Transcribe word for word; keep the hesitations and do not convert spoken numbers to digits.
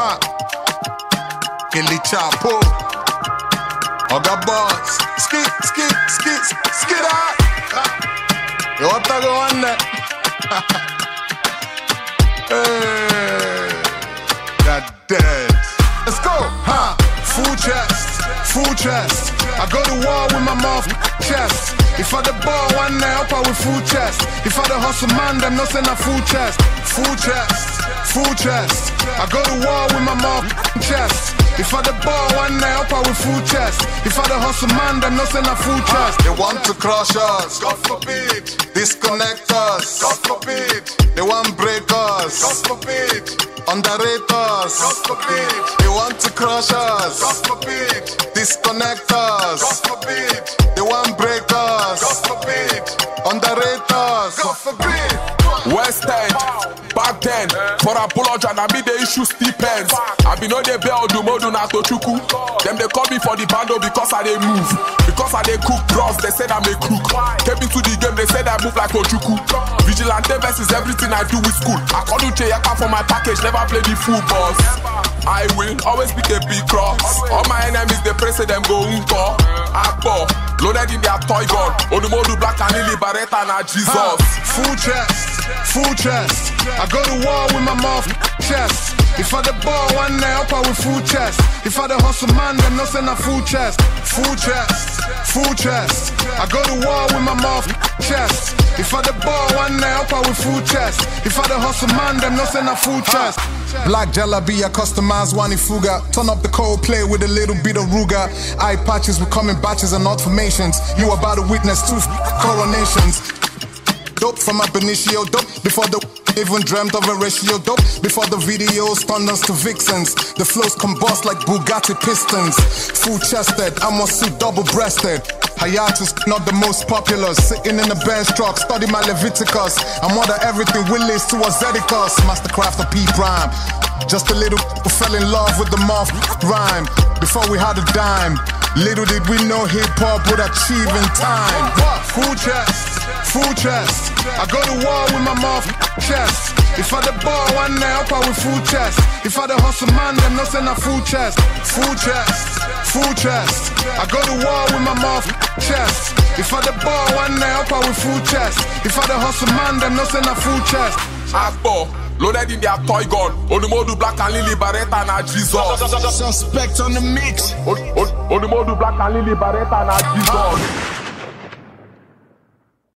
Ha! Gilly Chapo. Oga boss. Skip, skip, skip, skip out. You want to go on there? Hey. God dead. Let's go. Ha! Full chest, full chest. I go to war with my mouth chest. If I the ball one day up I with full chest. If I the hustle man, them no send a full chest. Full chest, full chest. I go to war with my mouth chest. If I the ball one day up I with full chest. If I the hustle man, them no send a full chest. They want to crush us, God forbid. Disconnect us, God forbid. They want break us, God forbid. Underrate us, God forbid. They want to crush us, God forbid. Disconnect us, God forbid. They want break us, God forbid. Underrate us, God forbid. West End, back then, for apology and I be the issue stipends. I be no they bell do modu na tochuku. Them they call me for the bando because I they move. Because I they cook bros, they said I'm a crook. Came into the game, they said I move like Ochuku. Vigilante versus everything I do with school. I call you Cheyaka for my package, never play the full boss. I will always be the big cross. All my enemies, they pray say them go unko. Akbo, loaded in their toy gun. Onumodu black and lily barretta na Jesus. Ha, full chest, full chest. I go to war with my mouth chest. If I the ball one day up I with full chest. If I the hustle man, them no send a full chest. Full chest, full chest. I go to war with my mouth chest. If I the ball one day up I with full chest. If I the hustle man, them no send a full chest. Black Jalabi, a customized Wani Fuga. Turn up the Coldplay with a little bit of Ruga. Eye patches, we come in batches and not formations. You about to witness two coronations. Dope from Ab Initio, dope before the even dreamt of a ratio. Dope before the videos turned us to vixens. The flows combust like Bugatti pistons. Full chested, I'm also double breasted. Hiatus, not the most popular. Sitting in the Benz truck, study my Leviticus. I'm more than everything Willis to Azedicus. Mastercraft of P Prime. Just a little who fell in love with the moth rhyme. Before we had a dime, little did we know hip hop would achieve in time. Full chest, full chest. I go to war with my mouth chest. If I the ball one day up I with full chest. If I the hustle man, them no send a full chest. Full chest, full chest. I go to war with my mouth chest. If I the ball one day up I with full chest. If I the hustle man, them no send a full chest. Akbo, loaded in their toy gun. Onumodu black and lily barretta na Jesus. Suspect on the mix. Onumodu black and lily barretta na Jesus.